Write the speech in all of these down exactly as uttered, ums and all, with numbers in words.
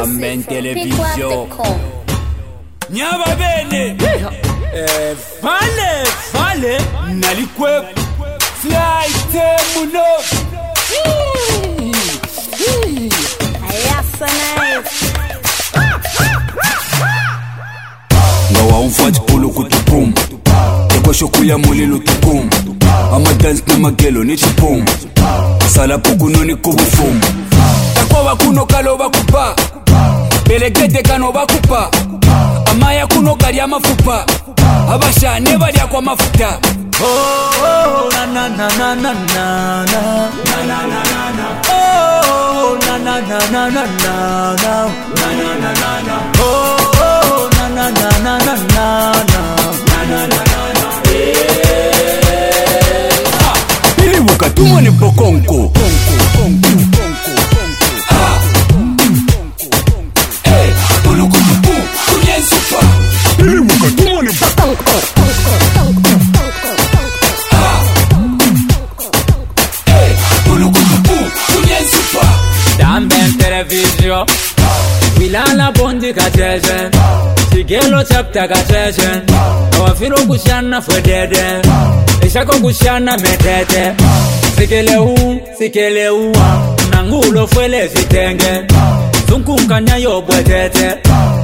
Amen Television. Nyaba bene. Eh, vale, vale. Nalikwe. Fly temuno. Ngawa umfati polo kutupum. Eko shokuya mulilo tukum. Ama dance na magelo ni chipum. Sala poku noni kubufumu. Takwa wakuno kalo wakupa. Belegete kano wakupa. Amaya kuno kari amafupa. Abasha neba dia kwa mafuta. Oh, oh, na na na na na na na na na na. Oh, na na na na na na na na na na. Oh, oh, na na na na na na na na na. Ah, ili mukatumwa ni pokonko. Eh, ulukutupu, kunyensupa. Ili mukatumwa ni pokonko. Damben television Wilala bondi kachechen Sigelo chapta kachechen Awafiro kushana fwedede Ishako kushana medede Sikele u, sikele uwa Nangulo fwele sitenge Zunkunkanya yobwetete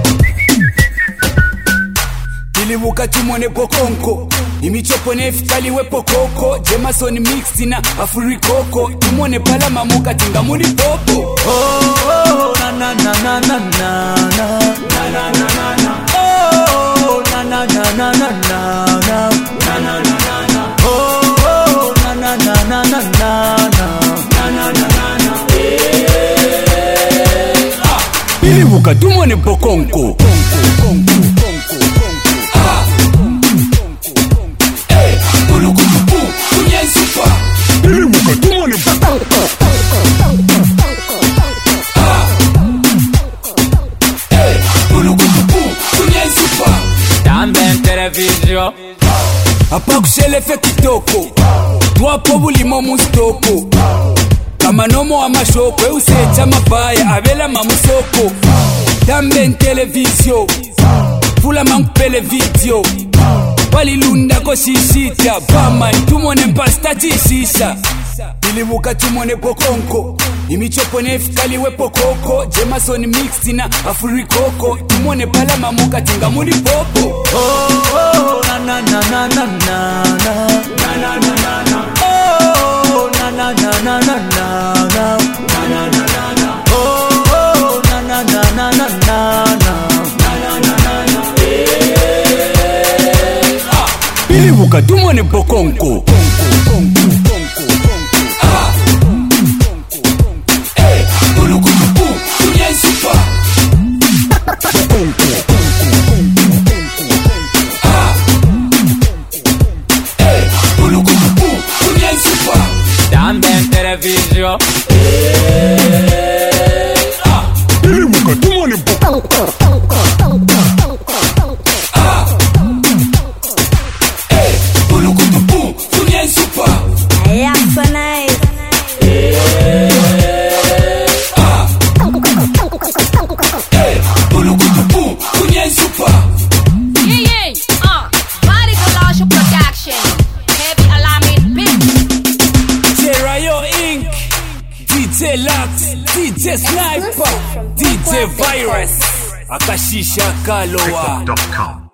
Ilibuka tumone pokonko Imichopo nefikali we pokoko Jemason mixed na afurikoko Tumone pala mamuka tinga muli popo. Oh, oh, na na na na na na na na na na. Oh, na na na na na na na na na na. Oh, oh, na na na na na na na na na. Ah, ilibuka tumone pokonko. Damben television Apa kushele fe kitoko Tuwapo bulimo mustoko Kama nomo wa mashoko Eusecha mabaya abela mamusoko. Damben television Fula mangupele video Walilunda ko shishita Bama tumone mpasta chishisha. Ilibuka tumone pokonko Imichopo nefikali we pokoko Jemason mixed na afurikoko Tumone pala mamuka tinga muli popo. Oh, oh, na na na na na na na na na na. Oh, na na na na na na na na na na. Oh, oh, na na na na na na na na na. Ah, ilibuka tumone pokonko. Damben television Ah, ilibuka tumone pokonko. D J Lux, D J Sniper, D J Virus, Akashisha Kalowa.